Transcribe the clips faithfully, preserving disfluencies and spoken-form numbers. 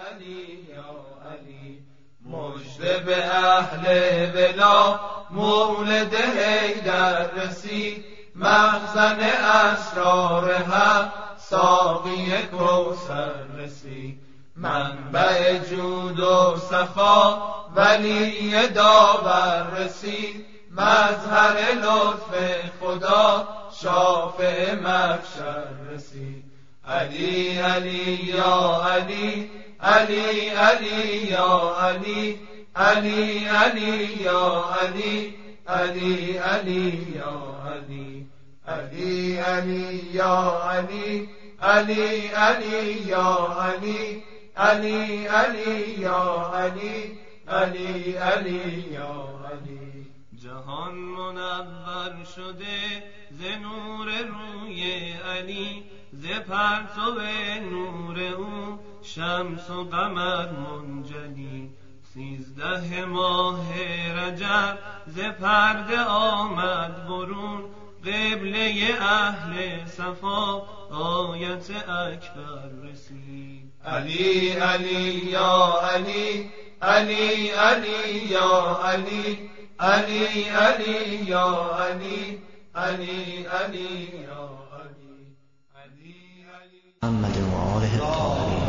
علی یا علی. مژده به اهل ولا مولد حیدر رسید، مخزن اسرار حق ساقی کوثر رسید. منبع جود و سخا ولی داور رسید، مظهر لطف خدا شافع محشر رسید. علی علی یا علی، علی علی یا علی، علی علی یا علی، علی علی یا علی، علی علی یا علی، علی علی یا علی، علی علی یا علی، علی علی یا علی. جهان منور شده ز نور روی علی، ز پرتو نور او شمس و قمر منجلی. سیزده ماه رجب ز پرده آمد برون، قبله اهل صفا آیت اکبر رسید. علی علی یا علی، علی علی یا علی، علی علی یا علی، علی علی یا علی، علی علی محمد و آله الطاهرین.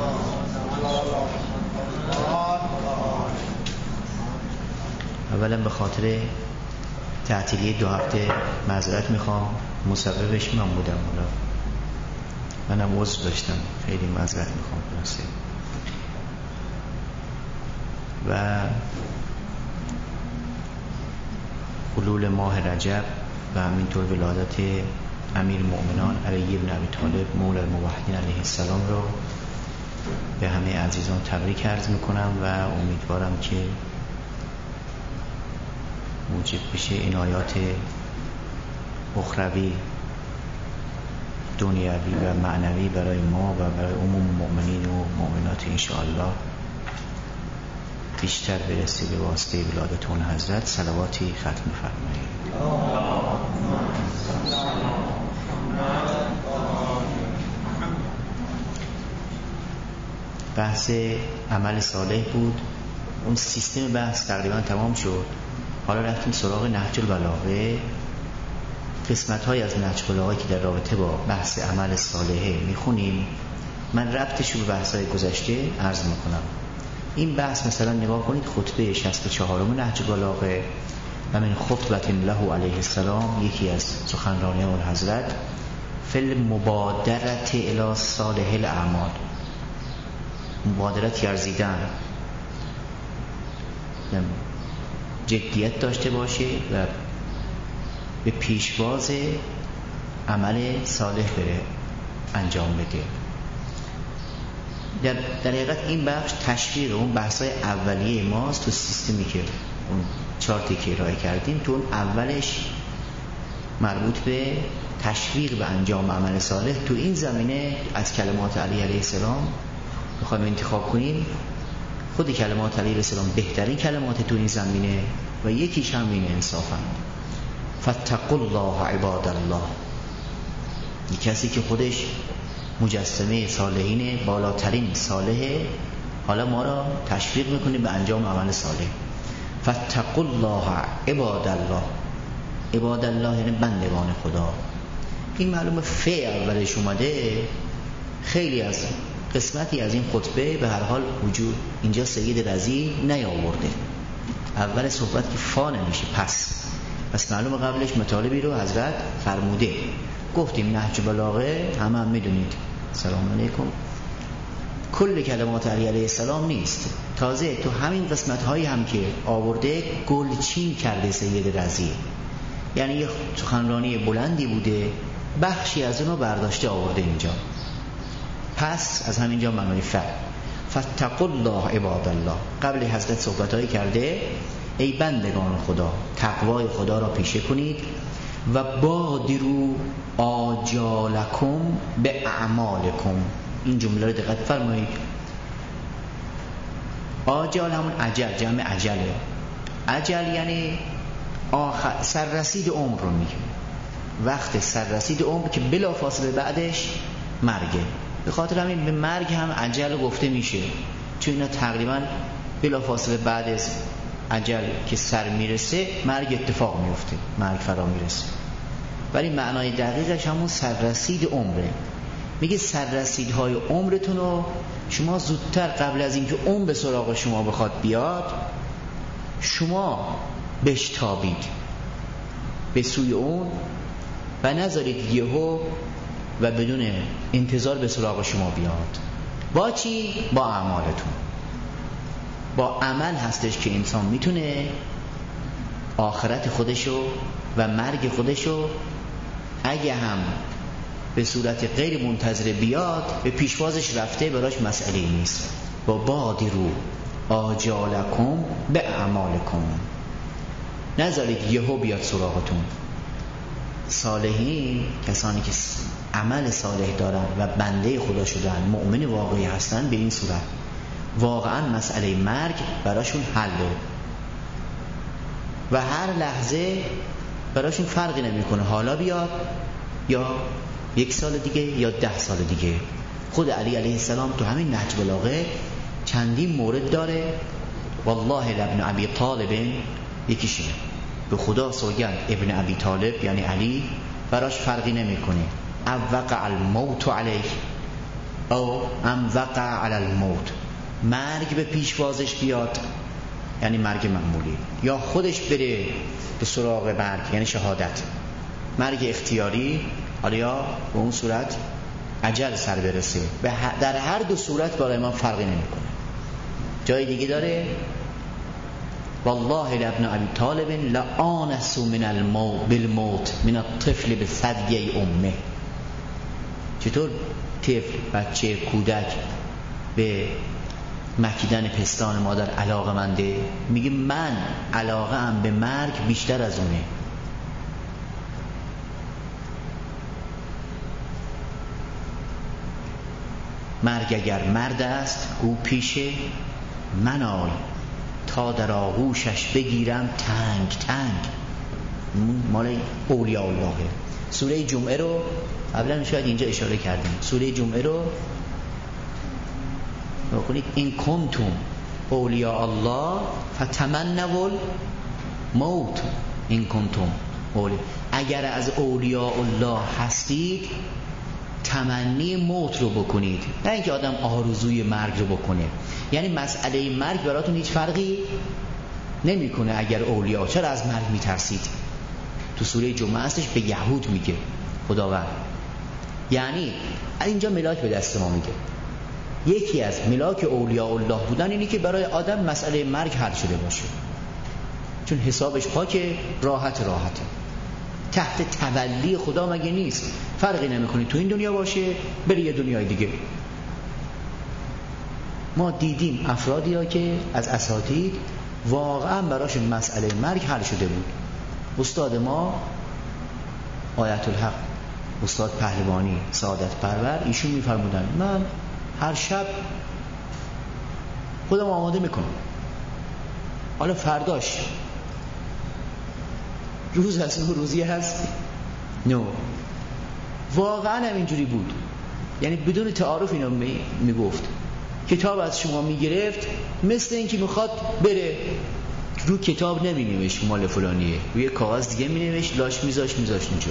اولا به خاطر تعطیلی دو هفته معذرت میخوام، مسببش من بودم، حالا منم عذر داشتم، خیلی معذرت میخوام. برسه و حلول ماه رجب و همینطور ولادت امیر المؤمنین علی بن ابی طالب مولا الموحدین علیه السلام رو به همه عزیزان تبریک عرض میکنم و امیدوارم که موجب بشه عنایات اخروی، دنیوی و معنوی برای ما و برای عموم مؤمنین و مؤمنات انشاءالله بیشتر برسه. به واسطه ولادت اون حضرت صلواتی ختم فرمایید. بحث عمل صالح بود، اون سیستم بحث تقریبا تمام شد. حالا رفتیم سراغ نهج البلاغه. قسمت های از نهج البلاغه که در رابطه با بحث عمل صالحه میخونیم. من ربطش رو به بحث های گذشته عرض میکنم. این بحث مثلا نگاه کنید خطبه شصت و چهارم نهج البلاغه و من خطبت له علیه السلام، یکی از سخنرانی اون حضرت، فل مبادرت الی صالح الاعمال، مبادرت ورزیدن، جدیت داشته باشه و به پیشواز عمل صالح بره انجام بده. در, در حقیقت این بخش تشویق اون بحثای اولیه ماست تو سیستمی که اون چارتی که ارائه کردیم. تو اون اولش مربوط به تشویق به انجام عمل صالح. تو این زمینه از کلمات علی علیه السلام میخوایم انتخاب کنیم. خود کلمات علی علیه السلام بهترین کلمات تو این زمینه و یکیش هم این انصافا فاتقوا الله عباد الله. یک کسی که خودش مجسمه صالحین، بالاترین صالحه، حالا ما را تشویق میکنه به انجام عمل صالح. فاتقوا الله عباد الله. عباد الله یعنی بندگان خدا. این معلومه ف اولش اومده. خیلی از قسمتی از این خطبه به هر حال وجود اینجا سید رضی نیاورده. اول صحبت که فا نمیشه پس پس معلومه قبلش مطالبی رو حضرت فرموده. گفتیم نهج بلاغه همه هم میدونید، سلام علیکم، کل کلمات علی علیه السلام نیست. تازه تو همین قسمت هایی هم که آورده گلچین کرده سید رضی، یعنی یه سخنرانی بلندی بوده، بخشی از اونو برداشته آورده اینجا. پس از همینجا معنی ف فاتقوا الله عباد الله. قبل حضرت صحبتایی کرده ای بندگان خدا تقوای خدا را پیشه کنید و بادروا آجالکم به اعمالکم. این جمله رو دقت فرمایید. آجال همون عجل، جمع عجله. عجل یعنی آخر سررسید عمر رو میگه. وقت سررسید عمر که بلا فاصله بعدش مرگه. به خاطر همین به مرگ هم عجل گفته میشه، چون اینا تقریبا بلافاصله بعد از عجل که سر میرسه مرگ اتفاق میفته، مرگ فرا میرسه. ولی معنای دقیقش همون سررسید عمره. میگه سررسیدهای عمرتون رو شما زودتر قبل از اینکه عمر به سراغ شما بخواد بیاد شما بشتابید به سوی اون و نذارید یهو و بدون انتظار به سراغ شما بیاد. با چی؟ با اعمالتون. با عمل هستش که انسان میتونه آخرت خودشو و مرگ خودشو اگه هم به صورت غیر منتظره بیاد به پیشوازش رفته، براش مسئله نیست. با بادرو آجالکم به اعمالکم، نذارید یهو بیاد سراغتون. صالحین، کسانی که عمل صالح دارن و بنده خدا شدن، مؤمن واقعی هستن، به این صورت واقعا مسئله مرگ براشون حله و هر لحظه براشون فرقی نمیکنه حالا بیاد یا یک سال دیگه یا ده سال دیگه. خود علی علیه السلام تو همین نهج بلاغه چندین مورد داره. والله ابن ابی طالب یکیشه، به خدا سوگند ابن ابی طالب یعنی علی براش فرقی نمیکنه ام وقع الموت علیه او ام وقع علی الموت، مرگ به پیشوازش بیاد یعنی مرگ معمولی، یا خودش بره به سراغ مرگ یعنی شهادت، مرگ اختیاری، یا به اون صورت اجل سر برسه. در هر دو صورت برای ما فرقی نمیکنه. جای دیگه داره والله لابن ابی طالب لآنس من الموت بالموت من الطفل بثدی امه. چطور طفل، بچه، کودک به مکیدن پستان مادر علاقه منده؟ میگه من علاقه ام به مرگ بیشتر از اونه. مرگ اگر مرد است گو پیشه من آی تا در آغوشش بگیرم تنگ تنگ. مال اولیاء الله. سوره جمعه رو قبلا شاید اینجا اشاره کردیم. سوره جمعه رو بخونید. این کنتم اولیاء الله فتمنوا الموت. این کنتم اولیاء، اگر از اولیاء الله هستید تمنی موت رو بکنید، نه اینکه آدم آرزوی مرگ رو بکنه. یعنی مسئله مرگ براتون هیچ فرقی نمیکنه اگر اولیاء. چرا از مرگ میترسید؟ تو سوره جمعه هستش به یهود میگه خداوند. یعنی اینجا ملاک به دست ما میگه یکی از ملاک اولیاء الله بودن اینی که برای آدم مسئله مرگ حل شده باشه، چون حسابش پاکه، راحت راحته، تحت تولی خدا مگه نیست؟ فرقی نمیکنه تو این دنیا باشه بری یه دنیای دیگه. ما دیدیم افرادی ها که از اساتید واقعا براشون مسئله مرگ حل شده بود. استاد ما آیت الحق استاد پهلوانی سعادت پرور، ایشون میفرمودن من هر شب خودم آماده میکنم، حالا فرداش روز هست نو روزی هست نو. واقعا هم اینجوری بود، یعنی بدون تعارف اینو میگفت. کتاب از شما میگرفت مثل اینکه میخواد بره رو کتاب نمینوشت مال فلانیه، روی کاغذ دیگه مینوشت، لاش میذاش میذاش اونجا.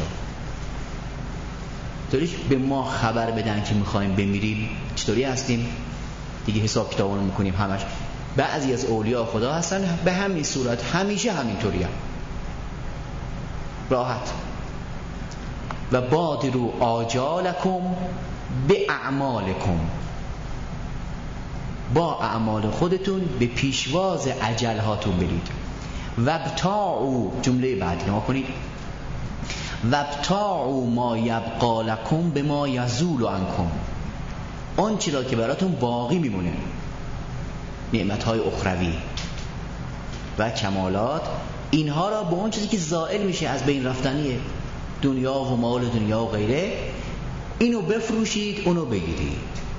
طوریش به ما خبر بدن که میخوایم بمیریم چطوری هستیم دیگه، حساب کتابونو میکنیم همش. بعضی از اولیاء خدا هستن به همین صورت همیشه همینطوری هم. راحت. و بادرو آجالکم به اعمالکم، با اعمال خودتون به پیشواز اجل هاتون برید. وابتاعوا، جمله بعدی ما کنید وابتاعوا ما یبقا لکم بما یزول عنکم، آن چیزا که براتون باقی میمونه، نعمت‌های اخروی و کمالات، اینها را با اون چیزی که زائل میشه از بین رفتنیه، دنیا و مال دنیا و غیره، اینو بفروشید اونو بگیرید،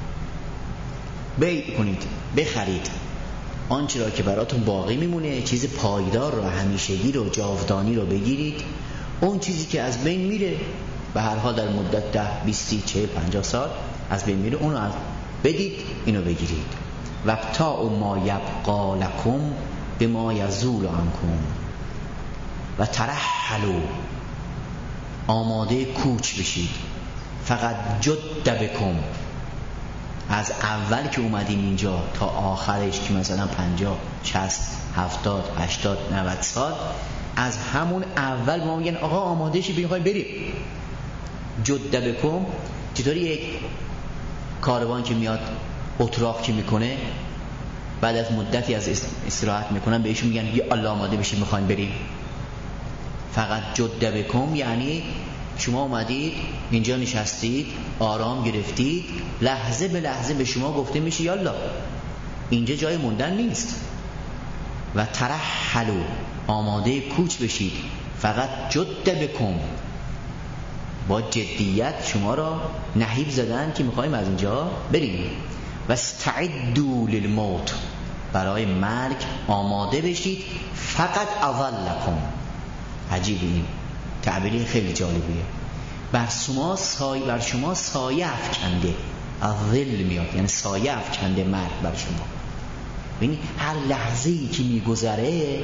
بیع کنید، بخرید. آنچه را که براتون باقی میمونه، چیز پایدار رو، همیشگی رو، جاودانی رو بگیرید. اون چیزی که از بین میره به هر حال در مدت ده، بیست، چهل، پنجاه سال از بین میره، اونو از بدید اینو بگیرید. وابتاعوا ما یبقا لکم بما یزول عنکم و ترحلوا، آماده کوچ بشید. فقط جد بکم، از اول که اومدیم اینجا تا آخرش که مثلا پنجاه شصت هفتاد هشتاد نود سال، از همون اول ما میگن آقا آماده شید بخوایم بریم. جد بکم، چطوری یک کاروان که میاد اتراق که میکنه بعد از مدتی از استراحت میکنن بهشون میگن یه الله آماده بشید میخوایم بریم. فقط جد بکم یعنی شما اومدید اینجا نشستید، آرام گرفتید، لحظه به لحظه به شما گفته میشه یالا اینجا جای موندن نیست. و ترحلوا، آماده کوچ بشید. فقط جد بکم، با جدیت شما را نهیب زدن که میخوایم از اینجا بریم. و استعدوا للموت، برای مرگ آماده بشید. فقط اظلکم، عجیب، این تعبیری خیلی جالبیه. بر شما سایه بر شما سایه افکنده، الظل میاد یعنی سایه افکنده مرگ بر شما. ببینید هر لحظه‌ای که میگذره،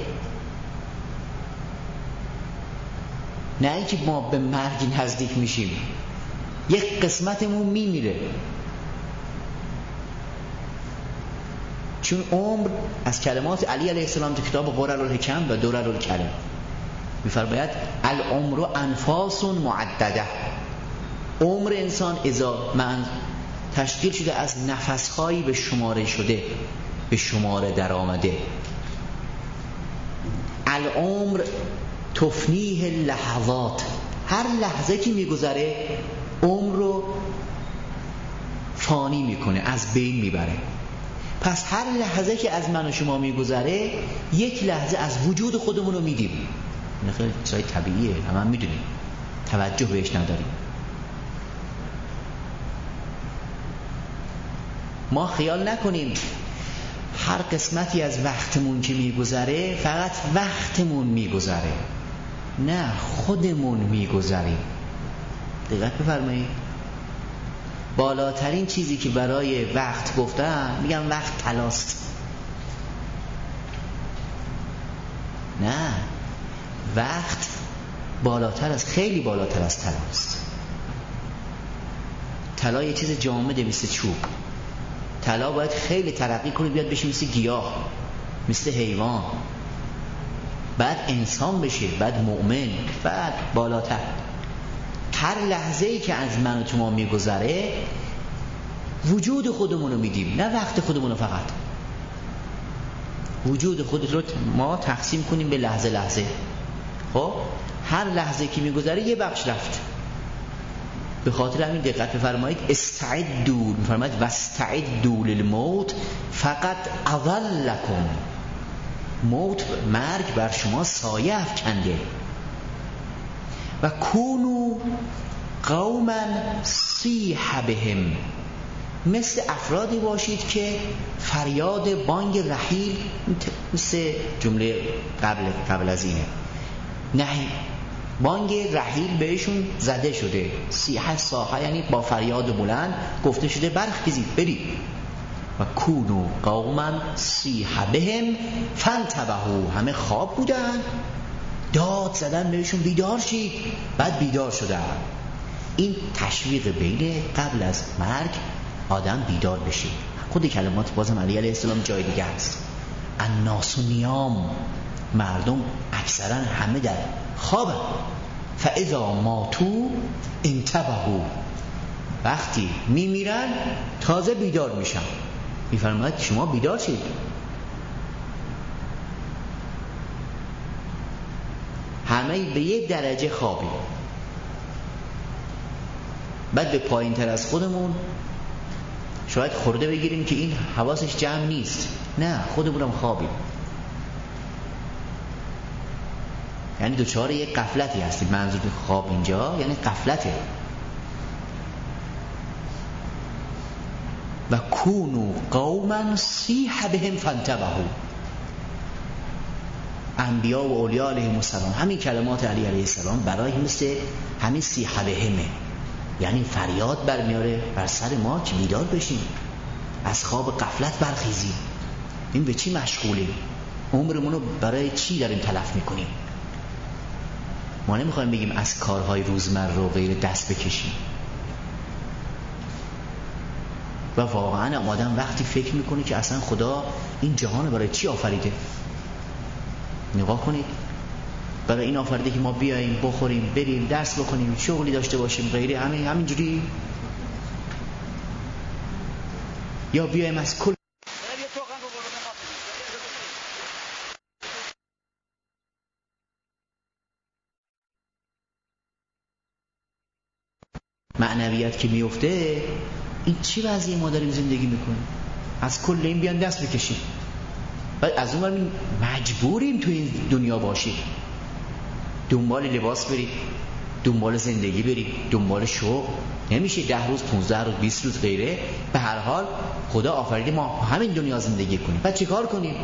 نه اینکه ما به مرگ نزدیک میشیم، یک قسمتمون میمیره. چون عمر از کلمات علی علیه السلام تو کتاب غرر الحکم و درر الکلم میفرماید العمر انفاس معدده. عمر انسان اذا من تشکیل شده از نفسهایی به شماره شده، به شماره در آمده. العمر تفنیه لحظات، هر لحظه که میگذره عمر رو فانی میکنه، از بین میبره. پس هر لحظه که از من و شما میگذره یک لحظه از وجود خودمون رو میدیم. این خیلی چیزای طبیعیه، همه هم میدونیم، توجه بهش نداریم. ما خیال نکنیم هر قسمتی از وقتمون که میگذره فقط وقتمون میگذره، نه خودمون میگذریم. دقت بفرمایید، بالاترین چیزی که برای وقت گفتن میگن وقت طلاست. نه، وقت بالاتر از، خیلی بالاتر از طلاست. طلا یه چیز جامده مثل چوب. طلا باید خیلی ترقی کنه بیاد بشه مثل گیاه، مثل حیوان، بعد انسان بشه، بعد مؤمن، بعد بالاتر. هر لحظه‌ای که از من و تو ما میگذره وجود خودمونو میدیم، نه وقت خودمونو. فقط وجود خودت رو ما تقسیم کنیم به لحظه لحظه. خب هر لحظه که میگذره یه بخش رفت. به خاطر همین دقت بفرمایید، استعدوا، میفرماید واستعدوا للموت فقط اظلکم. موت، مرگ بر شما سایه افکنده. و کونو قوما صیح بهم، مثل افرادی باشید که فریاد بانگ رحیل، مثل جمله قبل قبل از اینه، نه بانگ رحیل بهشون زده شده. صیح صاحه یعنی با فریاد بلند گفته شده برخیزید برید. و کونو قوما صیح بهم فانتبهوا، همه خواب بودن، داد زدن بهشون بیدار شید، بعد بیدار شدن. این تشویق بین قبل از مرگ آدم بیدار بشه. خود کلمات بازم علی علیه السلام جای دیگه هست. الناس نیام، مردم اکثرا همه در خوابن. فاذا ماتوا انتبهوا، وقتی میمیرن تازه بیدار میشن. میفرماید شما بیدار شید. همه به یک درجه خوابی، بعد به پایین تر از خودمون شاید خورده بگیریم که این حواسش جمع نیست. نه، خودمونم خوابیم، یعنی دوچار یک غفلتی هستیم. منظور خواب اینجا یعنی غفلته. و کونو قوما صیح بهم فانتبهوا. انبیا و اولیاء علیهم السلام همین کلمات علی علیه السلام برای مثل همین صیح بهمه، یعنی فریاد برمیاره بر سر ما که بیدار بشیم، از خواب غفلت برخیزیم. این به چی مشغولیم؟ عمرمون رو برای چی داریم تلف میکنیم؟ ما نمیخوایم بگیم از کارهای روزمره و غیر دست بکشیم. و واقعا آدم وقتی فکر میکنه که اصلا خدا این جهان برای چی آفریده؟ نگاه کنید، برای این آفریده که ما بیاییم بخوریم بریم درس بکنیم شغلی داشته باشیم غیره، همین همینجوری؟ یا بیاییم از کل معنویت که میفته؟ این چی وضعی ما داریم زندگی میکنیم؟ از کل این بیان دست بکشیم و از اون برمیم مجبوریم توی این دنیا باشیم، دنبال لباس بریم، دنبال زندگی بریم، دنبال شغل. نمیشه ده روز پونزده روز بیست روز غیره. به هر حال خدا آفریده ما همین دنیا زندگی کنیم. بعد چی کار کنیم؟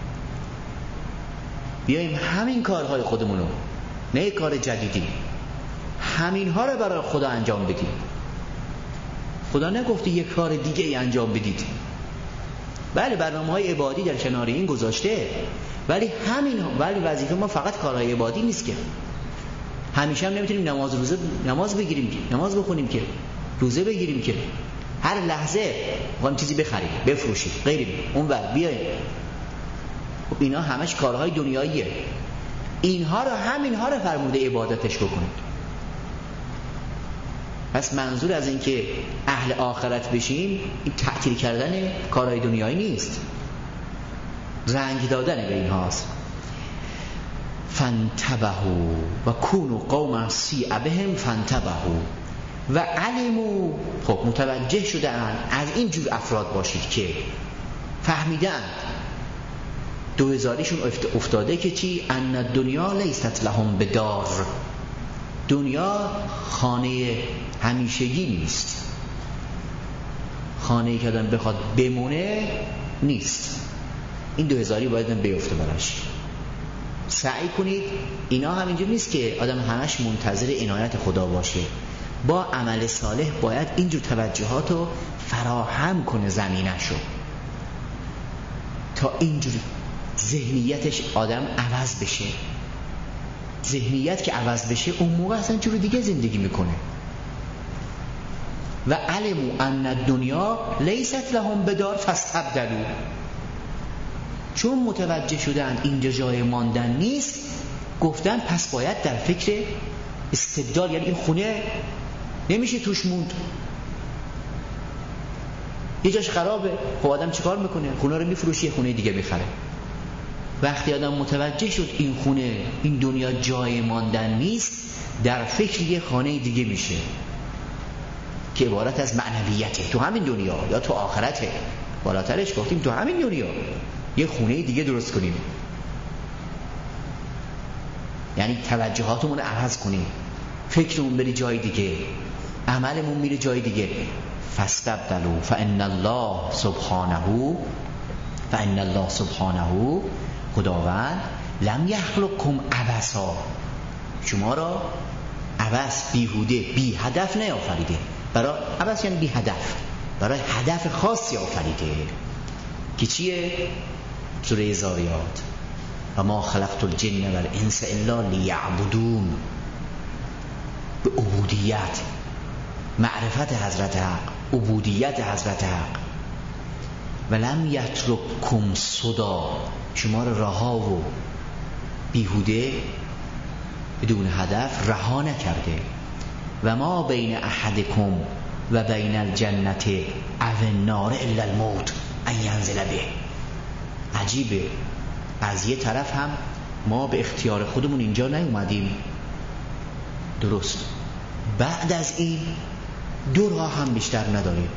بیاییم همین کارهای خودمونو، نه کار جدیدی، همین ها رو برای خدا انجام بدیم. خدا نگفته یک کار دیگه ای انجام بدید. بله برنامه های عبادی در کنار این گذاشته، ولی همین ولی وظیفه ما فقط کارهای عبادی نیست که. همیشه هم نمیتونیم نماز روزه نماز بگیریم که نماز بخونیم که روزه بگیریم که هر لحظه می‌خوایم چیزی بخریم بفروشیم غیره اون ور بیایم. خب اینا همش کارهای دنیاییه. اینها رو همینها رو فرموده عبادتش بکنید. پس منظور از این که اهل آخرت بشیم این تعطیل کردن کارهای دنیایی نیست، رنگ دادن به این هاست. فانتبهوا و کونوا قوما سیء بهم فانتبهوا و علموا. خب متوجه شدن از این جور افراد باشید که فهمیدن دو هزاریشون افتاده که چی؟ ان الدنیا لیست لهم بدار، دنیا خانه همیشگی نیست، خانه‌ای که آدم بخواد بمونه نیست. این دو هزاری باید بیفته براش. سعی کنید اینا همینجور نیست که آدم همش منتظر عنایت خدا باشه. با عمل صالح باید اینجور توجهاتو فراهم کنه زمینشو، تا اینجور ذهنیتش آدم عوض بشه. ذهنیت که عوض بشه اون موقع اصلا جور دیگه زندگی میکنه. و علموا ان الدنیا لیست لهم بدار فاستبدلوا. چون متوجه شدن اینجا جای ماندن نیست، گفتن پس باید در فکر استبدال، یعنی این خونه نمیشه توش موند، یه جاش خرابه، خب آدم چیکار میکنه؟ خونه رو میفروشه یه خونه دیگه میخره. وقتی آدم متوجه شد این خونه این دنیا جای ماندن نیست، در فکر یه خانه دیگه میشه که عبارت از معنویته، تو همین دنیا یا تو آخرته. بالاترش گفتیم تو همین دنیا یه خونه دیگه درست کنیم، یعنی توجهاتمون رو عوض کنیم، فکرمون بری جای دیگه، عملمون میره جای دیگه. فاستبدلوا فان الله سبحانه فان الله سبحانه خداوند لم یخلقکم عبثا، شما را عبث بیهوده بی هدف نیافریده. برای عبث یعنی بی هدف، برای هدف خاصی آفریده که چیه؟ سوره زاریات و ما خلقت الجن والانس الا لیعبدون. به عبودیت، معرفت حضرت حق، عبودیت حضرت حق. ولم یترککم سدا، شما را رها و بیهوده بدون هدف رها نکرده. و ما بین احدکم و بین الجنت او النار الا الموت ان ینزل به. عجیبه، از یه طرف هم ما به اختیار خودمون اینجا نیومدیم، درست، بعد از این دو راه هم بیشتر نداریم.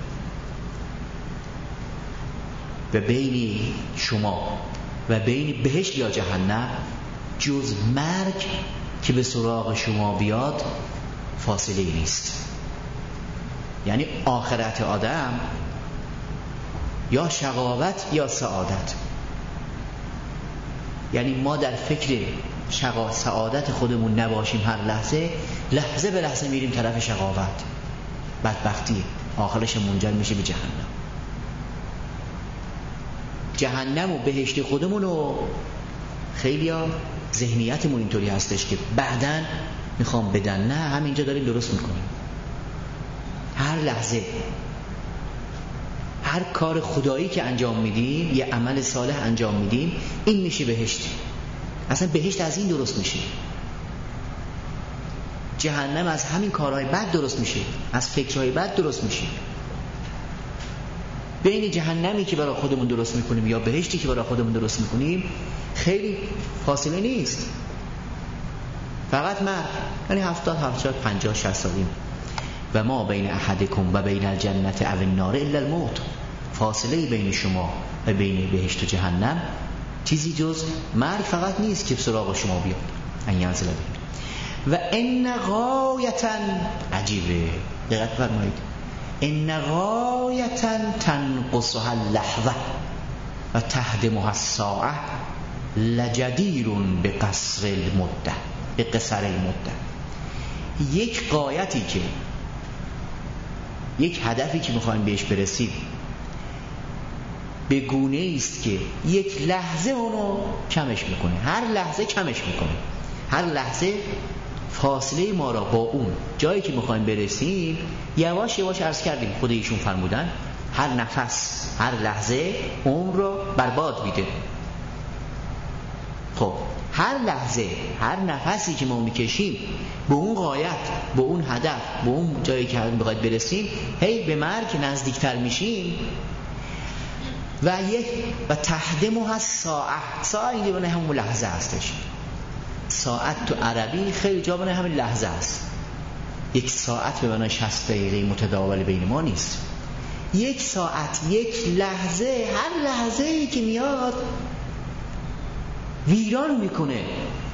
و بین شما و بین بهشت یا جهنم جز مرگ که به سراغ شما بیاد فاصله نیست. یعنی آخرت آدم یا شقاوت یا سعادت. یعنی ما در فکر شقا سعادت خودمون نباشیم، هر لحظه لحظه به لحظه میریم طرف شقاوت. بدبختی آخرش منجر میشه به جهنم. جهنم و بهشت خودمون و خیلی ها ذهنیتمون اینطوری هستش که بعدن میخوام بدن، نه همینجا داریم درست میکنیم. هر لحظه هر کار خدایی که انجام میدیم، یه عمل صالح انجام میدیم، این میشه بهشت. اصلا بهشت از این درست میشه. جهنم از همین کارهای بد درست میشه، از فکرهای بد درست میشه. بین جهنمی که برای خودمون درست میکنیم یا بهشتی که برای خودمون درست میکنیم خیلی فاصله نیست. فقط مرگ، یعنی هفتاد هفتاد پنجاه شصت سالیم. و ما بین احدکم و بین الجنت او النار الا الموت. فاصله بین شما و بین بهشت و جهنم چیزی جز مرگ فقط نیست که سراغ شما بیاد. ان ینزل بهم. و ان غایتا، عجیبه، دقت فرمایید، ان غایتا تنقصها اللحظه و تهدمها الساعه لجدیر بقصر المده، به قصر المده. یک غایتی که، یک هدفی که میخوایم بهش برسیم به گونه است که یک لحظه اونو کمش میکنه، هر لحظه کمش میکنه، هر لحظه فاصله ما را با اون جایی که میخوایم برسیم یواش یواش عرض کردیم. خود ایشون فرمودن هر نفس، هر لحظه عمر رو برباد میده. خب هر لحظه، هر نفسی که ما میکشیم به اون غایت، به اون هدف، به اون جایی که میخواید برسیم، هی به مرگ نزدیکتر میشیم. و یک و تهدمها الساعه، ساعه اینجا بنای همون لحظه هستش. ساعت تو عربی خیلی جا بنای همین لحظه است. یک ساعت به بنای شصت دقیقه متداول بین ما نیست. یک ساعت، یک لحظه، هر لحظه ای که میاد ویران میکنه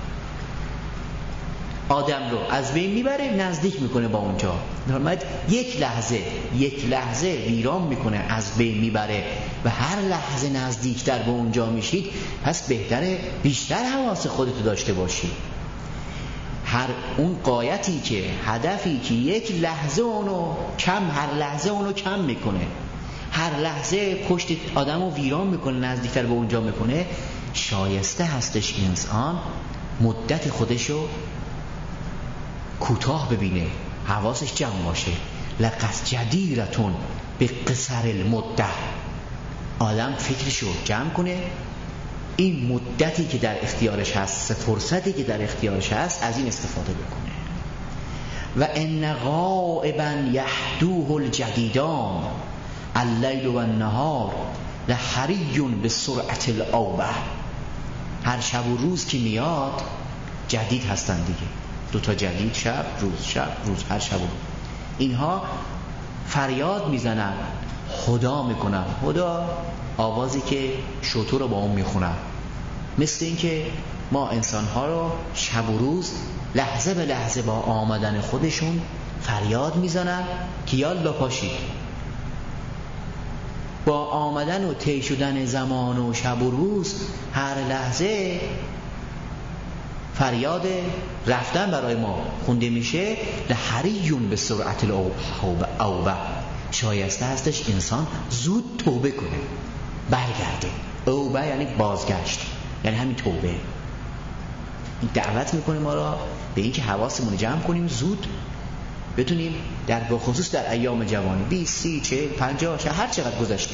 آدم رو، از بین میبره، نزدیک میکنه با اونجا. نرمد یک لحظه، یک لحظه ویران میکنه، از بین میبره و هر لحظه نزدیکتر به اونجا میشید. پس بهتره بیشتر حواس خودتو داشته باشی. هر اون غایتی که، هدفی که یک لحظه اونو کم، هر لحظه اونو کم میکنه، هر لحظه پشت آدمو ویران میکنه، نزدیکتر به اونجا میکنه، شایسته هستش انسان مدت خودشو کوتاه ببینه، حواسش جمع باشه. لقد جدیرتون به قصر المده. آدم فکرشو جمع کنه، این مدتی که در اختیارش هست، فرصتی که در اختیارش هست، از این استفاده بکنه. و ان غائبا یحدوه الجدیدان اللیل و النهار لحری بسرعت الاوبه. هر شب و روز که میاد جدید هستن دیگه، دوتا جدید، شب روز، شب روز، هر شب و روز. اینها فریاد میزنن، خدا میکنن، خدا آوازی که شتر رو با اون میخونن. مثل این که ما انسانها رو شب و روز لحظه به لحظه با آمدن خودشون فریاد میزنن که یالا پاشید. با آمدن و طی شدن زمان و شب و روز هر لحظه فریاد رفتن برای ما خونده میشه. لحریون به سرعت الاوبه. شایسته هستش انسان زود توبه کنه، برگرده. اوبه یعنی بازگشت، یعنی همین توبه. این دعوت میکنه ما را به این که حواسمون جمع کنیم، زود بتونیم در بخصوص در ایام جوانی بیست، سی، چهل، پنجاه، هر چقدر گذشته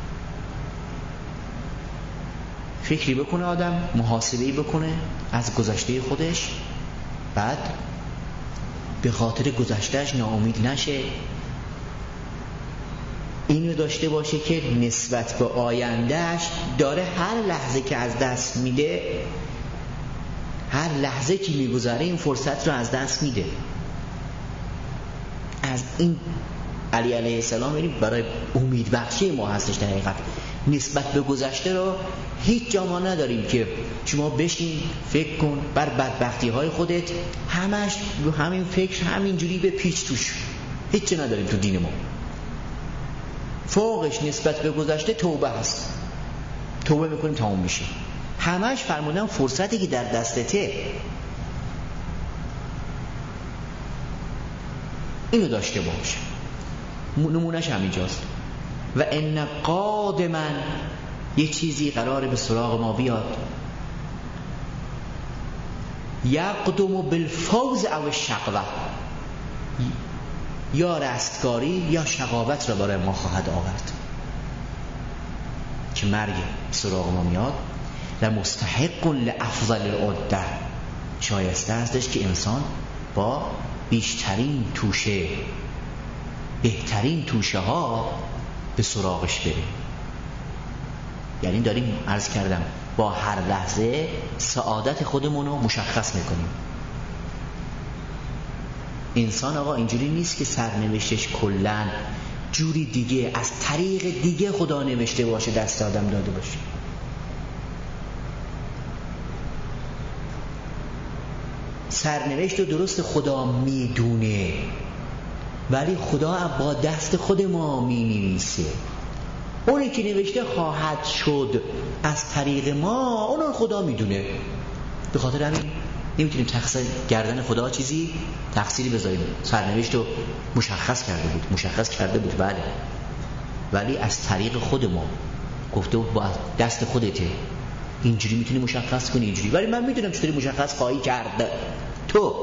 فکری بکنه، آدم محاسبه‌ای بکنه از گذشته خودش، بعد به خاطر گذشتهش ناامید نشه. اینو داشته باشه که نسبت به آیندهش داره هر لحظه که از دست میده، هر لحظه که میگذره این فرصت رو از دست میده. از این علی علیه السلام یعنی برای امید بخشی ما هستش. در حقیقت نسبت به گذشته رو هیچ جا ما نداریم که شما بشین فکر کن بر بدبختی های خودت، همش رو همین فکر همینجوری به پیچ توش. هیچ چه نداریم تو دین ما. فوقش نسبت به گذشته توبه هست، توبه میکنیم تمام میشه. همش فرمودن فرصتی که در دستته اینو داشته باش. نمونهش همینجاست. و ان قادما، یه چیزی قراره به سراغ ما بیاد، یقدم بالفوز او الشقوه، یا رستگاری یا شقاوت را برای ما خواهد آورد که مرگ سراغ ما میاد. و مستحق لافضل العده، شایسته هستش که انسان با بیشترین توشه، بهترین توشه ها به سراغش بره. یعنی داریم عرض کردم با هر لحظه سعادت خودمون رو مشخص میکنیم. انسان آقا اینجوری نیست که سرنوشتش کلن جوری دیگه از طریق دیگه خدا نوشته باشه دست آدم داده باشه. سرنوشت رو درست خدا میدونه، ولی خدا با دست خود ما می نویسه. اونی که نوشته خواهد شد از طریق ما، اونو خدا میدونه. به خاطر همین نمیتونیم تقصیر گردن خدا چیزی تقصیری بذاریم. سرنوشت رو مشخص کرده بود، مشخص کرده بود بله، ولی از طریق خود ما گفته بود با دست خودته، اینجوری میتونی مشخص کنی اینجوری، ولی من میدونم چطوری مشخص خواهی کرد تو.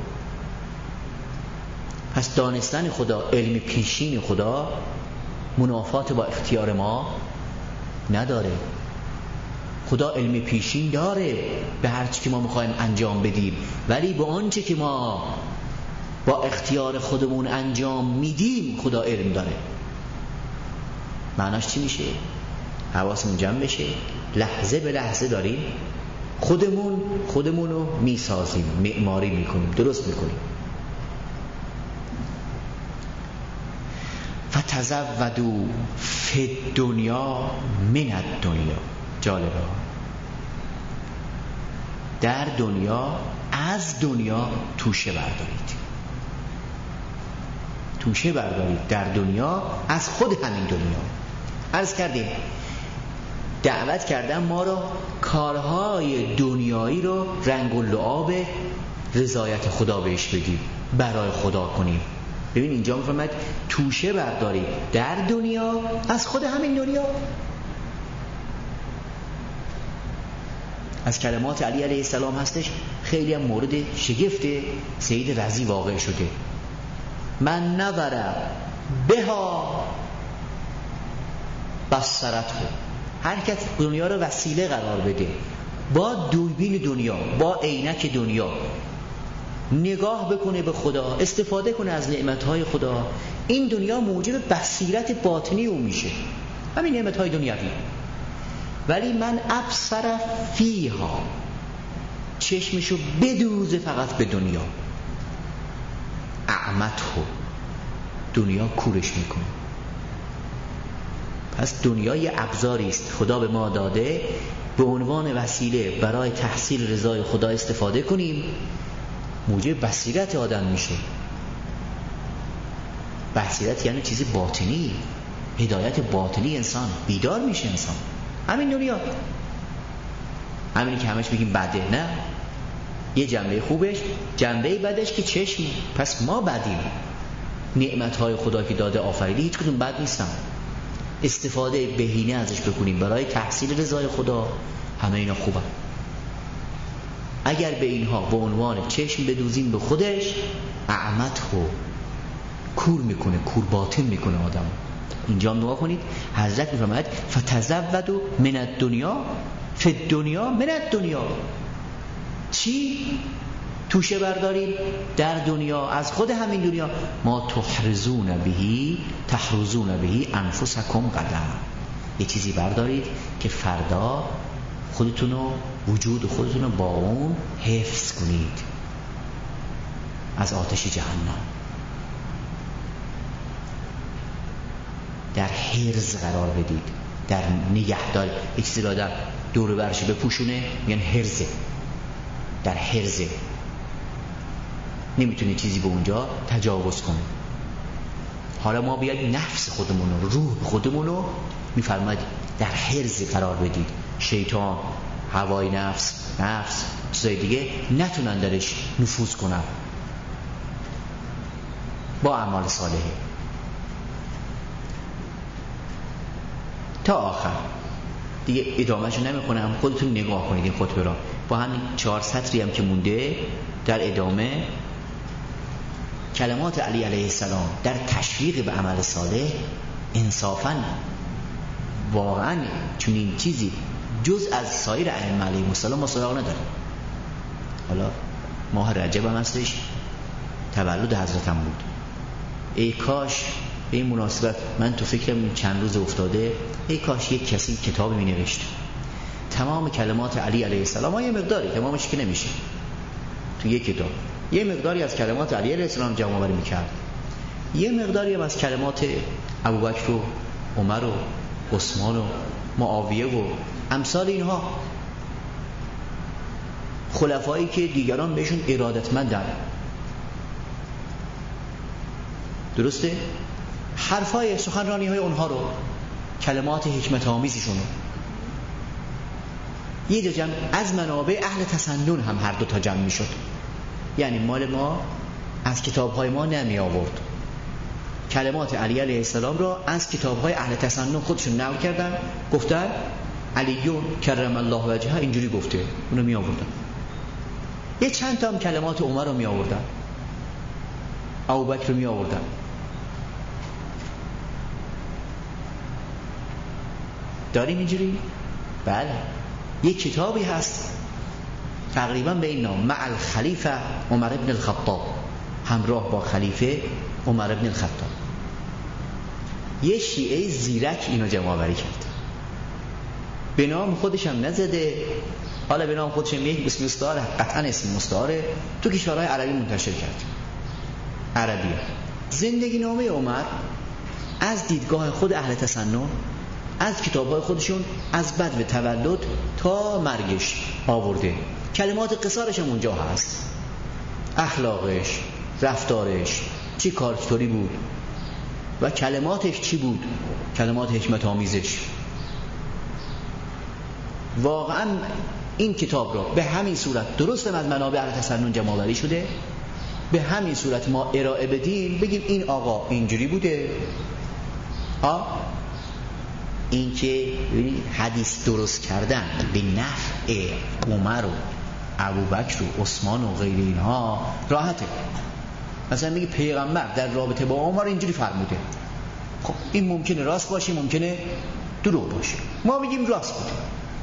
پس دانستن خدا، علم پیشین خدا منافات با اختیار ما نداره. خدا علم پیشین داره به هر چی که ما میخوایم انجام بدیم، ولی با آنچه که ما با اختیار خودمون انجام میدیم خدا علم داره. معناش چی میشه؟ حواسمون جمع بشه، لحظه به لحظه داریم خودمون خودمون رو میسازیم، معماری میکنیم، درست میکنیم. فتزودوا فی الدنیا من الدنیا. جالبه، در دنیا از دنیا توشه بردارید، توشه بردارید در دنیا از خود همین دنیا. عرض کردیم دعوت کردن ما رو کارهای دنیایی رو رنگ و لعاب رضایت خدا بهش بدیم، برای خدا کنیم. ببین اینجا میفرماید توشه بردارید در دنیا از خود همین دنیا. از کلمات علی علیه السلام هستش، خیلی هم مورد شگفت سید رضی واقع شده. من نظر بها بصرته، هر کس دنیا رو وسیله قرار بده، با دوربین دنیا، با عینک دنیا نگاه بکنه به خدا، استفاده کنه از نعمتهای خدا، این دنیا موجب بصیرت باطنی او میشه، همین نعمتهای دنیوی. ولی من ابصر فیها، چشمشو بدوزه فقط به دنیا، اعمته، دنیا کورش میکنه. پس دنیا یه ابزاری است خدا به ما داده، به عنوان وسیله برای تحصیل رضای خدا استفاده کنیم، موجب بصیرت آدم میشه. بصیرت یعنی چیز باطنی، هدایت باطنی، انسان بیدار میشه. انسان همین دنیا، همینی که همش بگیم بده، نه، یه جنبه خوبش، جنبه بدش که چشم. پس ما بدیم، نعمتهای خدا که داده آفریده هیچ کدوم بد نیستن، استفاده بهینه ازش بکنیم برای تحصیل رضای خدا، همه اینا خوبه. اگر به اینها به عنوان چشم بدوزیم به خودش، اعمته، کور میکنه، کور باطن میکنه آدم. اینجا نگاه کنید حضرت میفرماید فتزودوا من الدنیا فی الدنیا من الدنیا. چی؟ توشه بردارید در دنیا از خود همین دنیا. ما تحرزون بهی تحرزون بهی انفسکم غدا، یه چیزی بردارید که فردا خودتونو، وجود خودتونو با اون حفظ کنید از آتش جهنم. در حرز قرار بدید، در نگهداری. یه چیزی را در دور برش بپوشونه میگن حرزه، در حرزه، نمیتونه چیزی به اونجا تجاوز کنه. حالا ما بیاید نفس خودمون رو، روح خودمون رو میفرماید در حرز قرار بدید، شیطان، هوای نفس، نفس، چیزای دیگه نتونن درش نفوذ کنن با اعمال صالحه. تا آخر. دیگه ادامهشو نمیخونم، خودتون نگاه کنید این خطبه را. با همین چهار سطری هم که مونده در ادامه کلمات علی علیه السلام در تشویق به عمل صالح انصافاً واقعاً چون این چیزی جز از سایر ائمه علیهم السلام ما سراغ نداره. حالا ماه رجب هم هستش، تولد حضرتم بود. ای کاش به این مناسبت من تو فکرم چند روز افتاده، ای کاش یک کسی کتابی می نوشت تمام کلمات علی علیه السلام، یه مقداری تمامش که نمیشه تو یک کتاب، یه مقداری از کلمات علی علیه السلام جمع آوری میکرد، یه مقداری هم از کلمات ابوبکر و عمر و عثمان و معاویه و امثال اینها، خلفایی که دیگران بهشون ارادتمندن. درسته؟ حرفای سخنرانی های اونها رو، کلمات حکمت آمیزشون رو یه جا جمع از منابع اهل تسنن هم هر دو تا جمع می شد. یعنی مال ما از کتاب های ما نمی آورد، کلمات علی علیه السلام را از کتاب های اهل تسنن خودشون نقل کردن، گفتن علیون کرم الله وجهه اینجوری گفته، اونو می آوردن. یه چند تا هم کلمات عمر رو می آوردن، ابوبکر رو می آوردن. داریم اینجوری؟ بله. یک کتابی هست تقریبا به این نام، مع الخلیفه عمر بن الخطاب، همراه با خلیفه عمر بن الخطاب. یه شیعه زیرک اینو جمع آوری کرد، به نام خودش هم نزده، حالا به نام خودش هم یک اسم مستعار، قطعا اسم مستعاره، تو کشورهای عربی منتشر کرد. عربیه. زندگی نامه عمر از دیدگاه خود اهل تسنن، از کتاب‌های خودشون، از بدو تولد تا مرگش آورده. کلمات قصارش هم اونجا هست، اخلاقش، رفتارش چی کار چطوری بود و کلماتش چی بود، کلمات حکمت آمیزش. واقعا این کتاب را به همین صورت، درست از منابع اهل تسنن جمع آوری شده، به همین صورت ما ارائه بدیم، بگیم این آقا اینجوری بوده. آه این که حدیث درست کردن به نفع عمر و ابوبکر و عثمان و غیر اینها راحته. مثلا میگه پیغمبر در رابطه با عمر اینجوری فرموده، خب این ممکنه راست باشه، ممکنه دروغ باشه، ما میگیم راست بوده.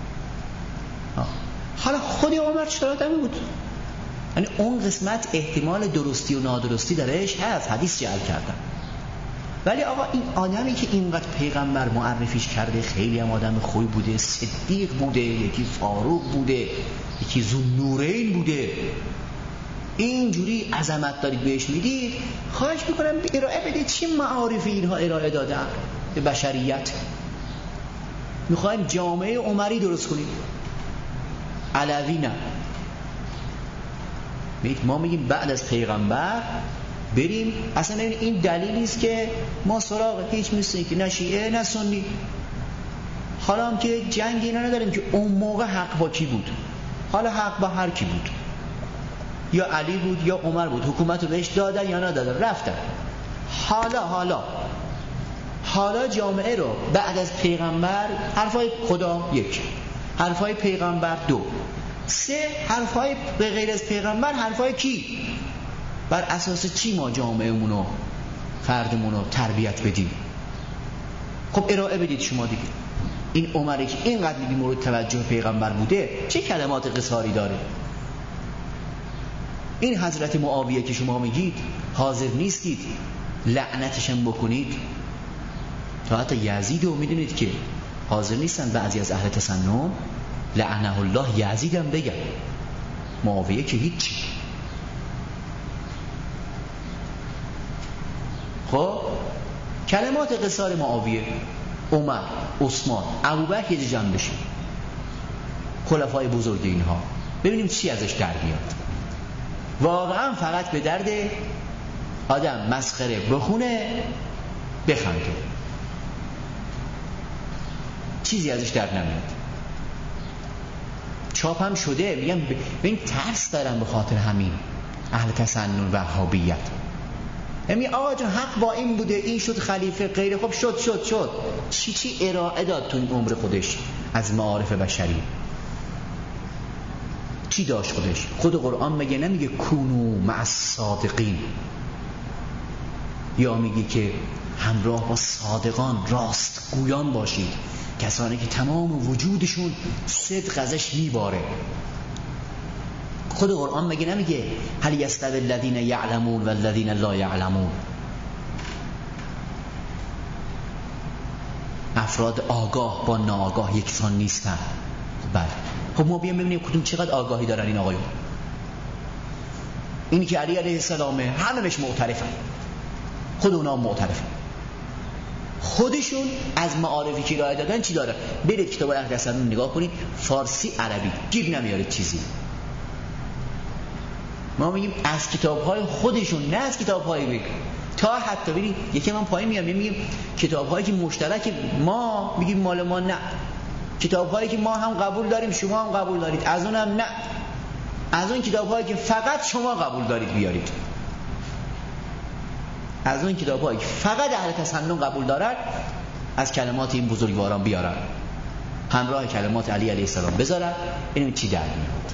حالا خود عمر چرا آدمی بود؟ یعنی اون قسمت احتمال درستی و نادرستی درش هست، حدیث جعل کردن. ولی آقا این آدمی که اینقدر پیغمبر معرفیش کرده خیلی هم آدم خوبی بوده، صدیق بوده، یکی فاروق بوده، یکی ذوالنورین بوده، اینجوری عظمت دارید بهش میدید، خواهش میکنم ارائه بدید چی معارفی اینها ارائه دادن به بشریت. میخوایم جامعه عمری درست کنیم، علوی نه. ما میگیم بعد از پیغمبر بریم، اصلا این دلیلی است که ما سراغ هیچ نیستیم که نه شیعه نه سنی. حالا هم که جنگ اینا نداریم که اون موقع حق با کی بود، حالا حق با هر کی بود، یا علی بود یا عمر بود، حکومت رو بهش دادن یا ندادن، رفتن. حالا حالا حالا جامعه رو بعد از پیغمبر، حرفای خدا یک، حرفای پیغمبر دو، سه حرفای به غیر از پیغمبر، حرفای کی؟ بر اساس چی ما جامعه‌مون رو، فردمون رو تربیت بدیم؟ خب ارائه بدید شما دیگه. این عمری که اینقدر بی مورد توجه پیغمبر بوده چه کلمات قصاری داره؟ این حضرت معاویه که شما میگید حاضر نیستید لعنتشم بکنید، تا حتی یزید رو میدونید که حاضر نیستن بعضی از اهل تسنن لعنه الله یزیدم بگن، معاویه که هیچی. خب کلمات قصار معاویه، عمر، عثمان، ابوبکر یه جمع بشه، خلفای بزرگ اینها، ببینیم چی ازش در بیاد. واقعا فقط به درد آدم مسخره بخونه بخنده، چیزی ازش در نمیاد. چاپ هم شده، میگم ببین ترس دارن به خاطر همین اهل تسنن وهابیت، یعنی آقا جون حق با این بوده، این شد خلیفه، غیر خب شد شد شد چی چی ارائه داد تو این عمر خودش از معارف بشری؟ چی داشت خودش؟ خود قرآن مگه نمیگه کونو مع الصادقین؟ یا میگه که همراه با صادقان، راستگویان باشید، کسانی که تمام وجودشون صدق ازش میباره. خود قرآن مگه نمیگه هل یستوی الذین یعلمون والذین لا یعلمون؟ افراد آگاه با ناآگاه یکسان نیستن. بله خب ما بیام ببینیم کدوم چقدر آگاهی دارن این آقایون. اینی که علی علیه السلام همه بهش معترفن، خود اونا هم معترفن، خودشون از معارفی که ارائه دادن چی داره؟ برید کتاب اهل حدیث رو نگاه کنید، فارسی عربی گیر نمیاره چیزی. ما میگیم از کتاب‌های خودشون، نه از کتاب‌های بگیم. تا حتی ببین یکی من پایین میام میگیم کتاب‌هایی که مشترک ما میگیم مال ما، نه کتاب‌هایی که ما هم قبول داریم شما هم قبول دارید، از اونم نه، از اون کتاب‌هایی که فقط شما قبول دارید بیارید، از اون کتاب‌هایی که فقط اهل تسنن قبول دارن از کلمات این بزرگواران بیارن، همراه کلمات علی علیه السلام بذارن، ببینیم چی در میاد.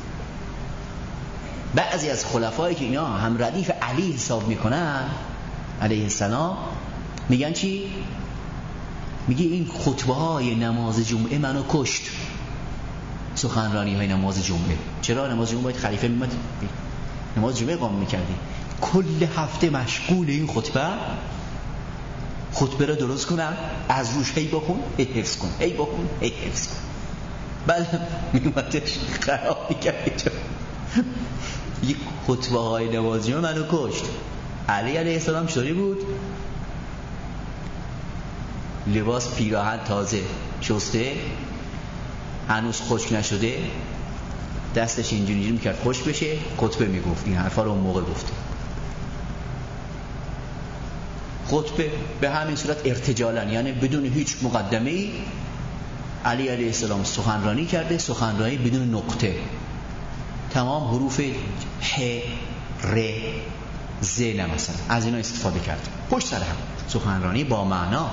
بعضی از خلفایی که اینا هم ردیف علی حساب میکنن علیه السلام میگن چی؟ میگه این خطبه های نماز جمعه منو کشت، سخنرانی های نماز جمعه. چرا نماز جمعه باید خلیفه میمد نماز جمعه قام میکردی؟ کل هفته مشغول این خطبه خطبه رو درست کنم، از روش هی بخون هی حفظ کن، هی بخون هی حفظ کن. بعد میومدش خراب میکرد. یک خطبه های نماز جمعه منو کشت. علی علیه السلام چطوری بود؟ لباس پیراهن تازه شسته، هنوز خشک نشده، دستش اینجوری اینجوری میکرد خوش بشه، خطبه میگفت. این حرفا رو اون موقع گفته. خطبه به همین صورت ارتجالاً، یعنی بدون هیچ مقدمه‌ای علی علیه السلام سخنرانی کرده، سخنرانی بدون نقطه، تمام حروف ه ر ز مثلا از اینا استفاده کرد، پشت سر هم سخنرانی با معنا،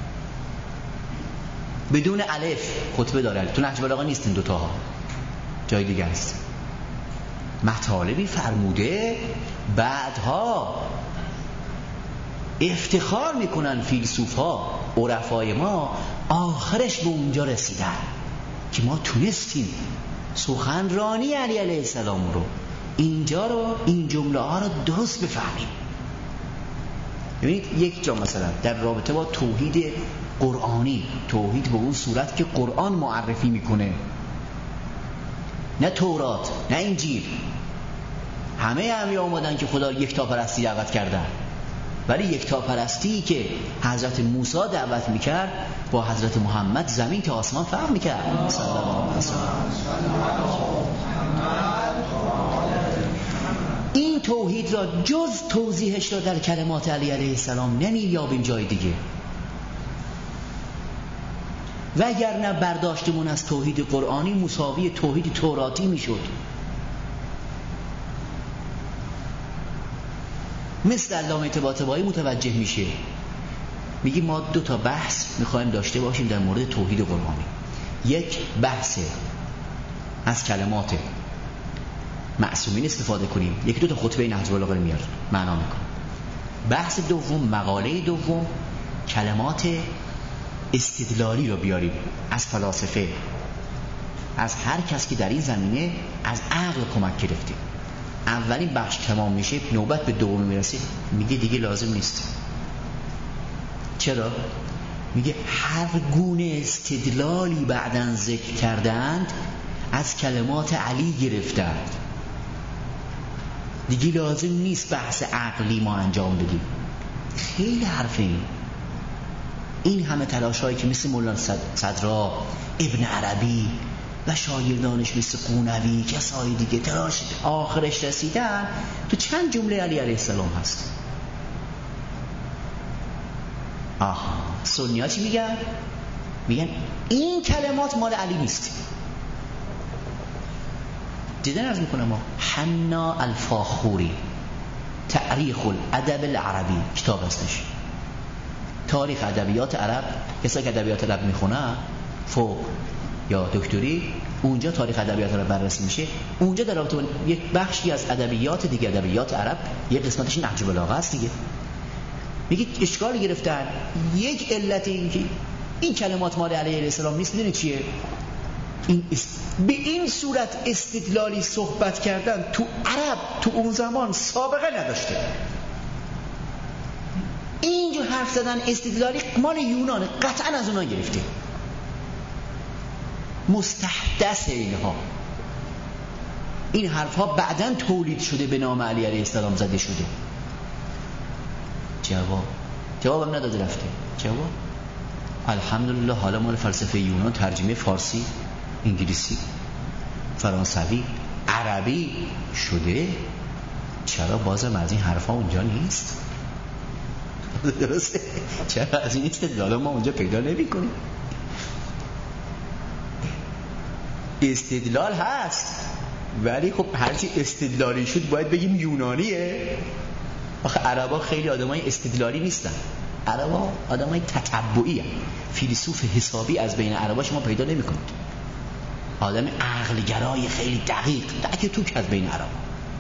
بدون الف خطبه داره. تو نهج البلاغه نیست این دوتا ها، جای دیگه است. مطالبی فرموده بعدها افتخار میکنن فیلسوف ها عرفای ما، آخرش به اونجا رسیدن که ما تونستیم سخنرانی علی علیه السلام رو، اینجا رو، این جمله ها رو درست بفهمیم. ببینید یک جا مثلا در رابطه با توحید قرآنی، توحید به اون صورت که قرآن معرفی میکنه، نه تورات نه انجیل، همه انبیا اومدن که خدا یکتا پرستی دعوت کردن، ولی یکتا پرستی که حضرت موسی دعوت میکرد با حضرت محمد زمین تا آسمان فرق میکرد. صلی الله علیه وسلم. این توحید را جز توضیحش را در کلمات علی علیه السلام نمی‌یابیم جای دیگه. و اگر نه برداشتمون از توحید قرآنی مساوی توحید توراتی میشد. مثل علامه طباطبایی متوجه میشه، میگه ما دو تا بحث میخوایم داشته باشیم در مورد توحید قرآنی. یک بحث از کلمات معصومین استفاده کنیم، یک دو تا خطبه نهج البلاغه رو میاریم معنا میکنیم. بحث دوم، مقاله دوم، کلمات استدلالی رو بیاریم از فلاسفه، از هر کس که در این زمینه از عقل کمک گرفتیم. اولین بخش تمام میشه، نوبت به دوم میرسه، میگه دیگه لازم نیست. چرا؟ میگه هر گونه استدلالی بعداً ذکر کردند از کلمات علی گرفتند، دیگه لازم نیست بحث عقلی ما انجام بدیم. خیلی حرف این این همه تلاش هایی که مثل مولانا صدرا، ابن عربی و شاگردانش مثل قونوی، کسای دیگه تلاش آخرش رسیدن تو چند جمله علی علیه السلام هست. آها، سنی ها چی میگن؟ میگن این کلمات مال علی نیست. دیدن عرض میکنم ما حنا الفاخوری تاریخ الادب العربی کتاب هستش، تاریخ ادبیات عرب. کسایی که ادبیات عرب میخونن فوق یا دکتری، اونجا تاریخ ادبیات عرب بررسی میشه. اونجا در رابطه با یک بخشی از ادبیات دیگه، ادبیات عرب، یک قسمتش نهج البلاغه است دیگه. میگه اشکال گرفتن. یک علت این که این کلمات مال علیه السلام نیست، میدونید چیه؟ این است... به این صورت استدلالی صحبت کردن تو عرب تو اون زمان سابقه نداشته. اینجور حرف زدن استدلالی مال یونان، قطعا از اونا گرفته، مستحدث اینها. این حرفها بعداً تولید شده، به نام علی علیه السلام زده شده. جواب جوابم نداده رفته. جواب الحمدلله حالا مال فلسفه یونان ترجمه فارسی، انگلیسی، فرانسوی، عربی شده. چرا بازم از این حرفا اونجا نیست؟ درسته؟ چرا از این استدلال ما اونجا پیدا نمی کنیم؟ استدلال هست، ولی خب هرچی استدلالی شد باید بگیم یونانیه. آخه عربا خیلی آدمای استدلالی نیستن، عربا آدمای تتبعی هستن. فیلسوف حسابی از بین عربا شما پیدا نمی کنید، آدم عقلگرای خیلی دقیق دقیق توک از بین عربا،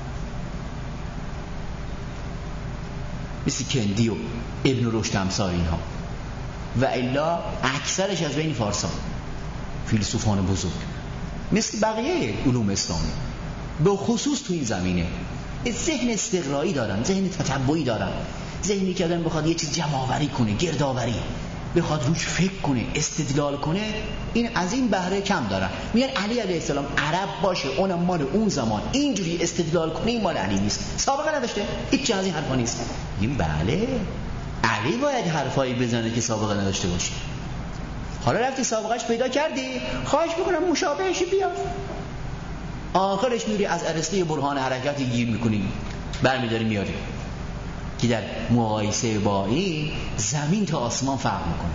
مثل کندی و ابن رشد امثال اینها. و الا اکثرش از بین فارسان، فیلسوفان بزرگ مثل بقیه علوم اسلامی، به خصوص تو این زمینه ذهن استقرایی دارن، ذهن تتبعی دارن، ذهنی که آدم بخواد یه چیز جمع‌آوری کنه، گردآوری، بخواد روش فکر کنه، استدلال کنه، این از این بهره کم دارن. میگن علی علیه السلام عرب باشه، اونم مال اون زمان، اینجوری استدلال کنه، این مال علی نیست، سابقه نداشته، هیچ از این حرفا نیست. میگیم بله، علی باید حرفایی بزنه که سابقه نداشته باشه. حالا رفتی سابقهش پیدا کردی، خواهش میکنم مشابهش بیار. آخرش میری از ارسطو برهان حرکتی گیر میکنی، برمیداری میاری که در مقایسه با این زمین تا آسمان فرق میکنه.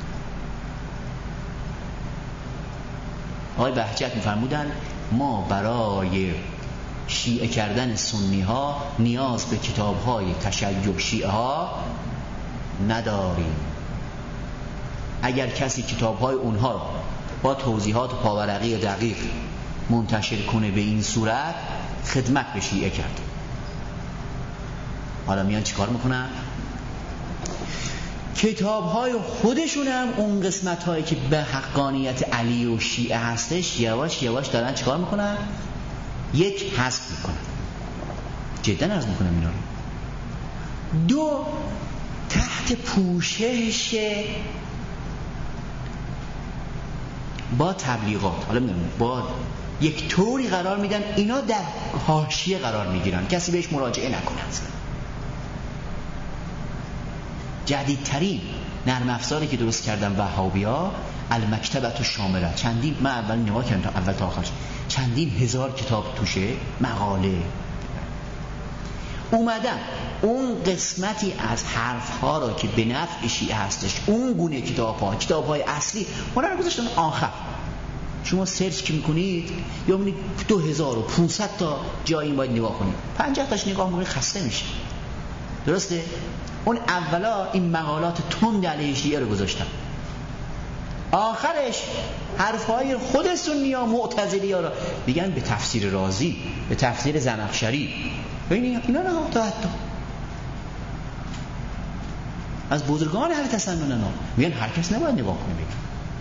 آقای بهجت میفرمودن ما برای شیعه کردن سنی ها نیاز به کتاب های تشیع شیعه ها نداریم. اگر کسی کتاب های اونها را با توضیحات پاورقی دقیق منتشر کنه به این صورت، خدمت به شیعه کرد. حالا میان چیکار میکنن؟ کتاب های خودشون هم اون قسمت هایی که به حقانیت علی و شیعه هستش یواش یواش دارن چیکار میکنن؟ یک، حذف میکنن. جدا عرض میکنم اینا رو. دو، تحت پوشش با تبلیغات، حالا میدونم با یک طوری قرار میدن اینا در حاشیه قرار میگیرن، کسی بهش مراجعه نکنه. جدیدترین نرم افزاری که درست کردن وهابی‌ها، المکتبه الشامله، چندین، من اول نگاه کردم تا اول تا آخرش، چندین هزار کتاب توشه، مقاله، اومدن اون قسمتی از حرف‌ها را که به نفع شیعه هستش، اون گونه کتاب‌ها، کتاب‌های اصلی، اونا رو گذاشتن آخر. شما سرچ که میکنید یا میبینید دو هزار و پانصد تا جایی باید نگاه کنید، پنجاه تاش نگاه میکنید خسته میشه. درسته؟ اون اولا این مقالات تند علیه شیعه رو گذاشتن، آخرش حرفهای خود سنی‌ها معتزلی‌ها را میگن به تفسیر رازی، به تفسیر زمخشری، ببینید اینا نه تا حتی از بزرگان اهل تسنن ها میگن هر کس نباید نگاه کنه. بگن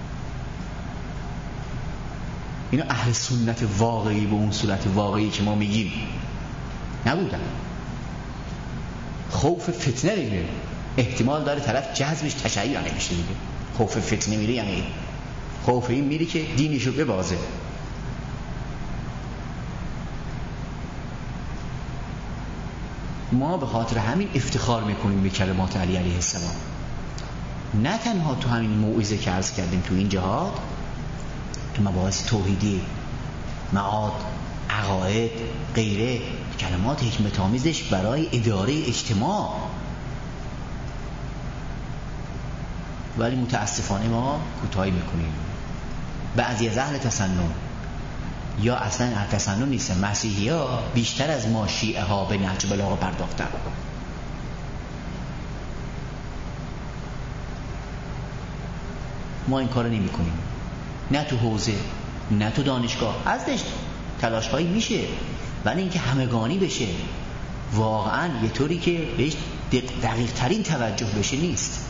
اینا اهل سنت واقعی به اون صورت واقعی که ما میگیم نبودن. خوف فتنه دیگه، احتمال داره طرف جذبش تشیع نمیشه دیگه. خوف فتنه میره یعنی خوف این میره که دینشو ببازه. ما به خاطر همین افتخار میکنیم به کلمات علی علیه السلام، نه تنها تو همین موعظه که عرض کردیم، تو این جهاد، تو مباحث توحیدی، معاد، عقاید، غیره، کلمات حکمت آمیزش برای اداره اجتماع. ولی متاسفانه ما کوتاهی میکنیم. بعضی از اهل تسنن یا اصلا تسنن نیست. مسیحی ها بیشتر از ما شیعه ها به نهج البلاغه پرداختن. ما این کار نمی کنیم، نه تو حوزه نه تو دانشگاه. ازش تلاش هایی میشه، ولی اینکه همگانی بشه واقعا یه طوری که بهش دقیق ترین توجه بشه نیست.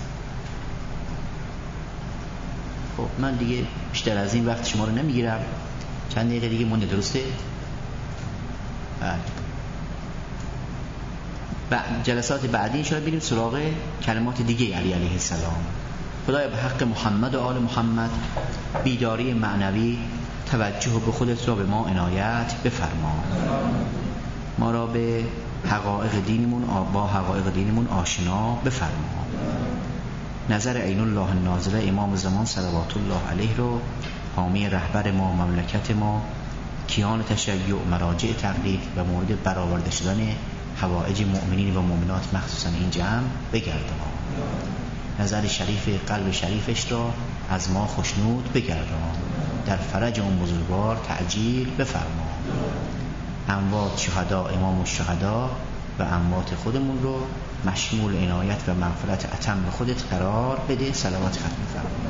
خب من دیگه بیشتر از این وقت شما رو نمیگیرم، چند دقیقه دیگه مونده، درسته؟ بعد جلسات بعدی ان شاءالله بریم سراغ کلمات دیگه علی علیه السلام. خدایا به حق محمد و آل محمد بیداری معنوی توجه به خودت را به ما عنایت بفرما. ما را به حقایق دینمون با حقایق دینمون آشنا بفرما. نظر عین الله الناظره امام زمان صلوات الله علیه رو حامی رهبر ما، مملکت ما، کیان تشیع، مراجع تقلید و مورد برآورده شدن حوائج مؤمنین و مؤمنات مخصوصا این جمع بگردان. نظر شریف قلب شریفش را از ما خوشنود بگردان. در فرج اون بزرگوار تعجیل بفرما. اموات شهدا امام الشهدا و اموات خودمون رو مشمول عنایت و مغفرت اتم خودت قرار بده. صلوات ختم فرما.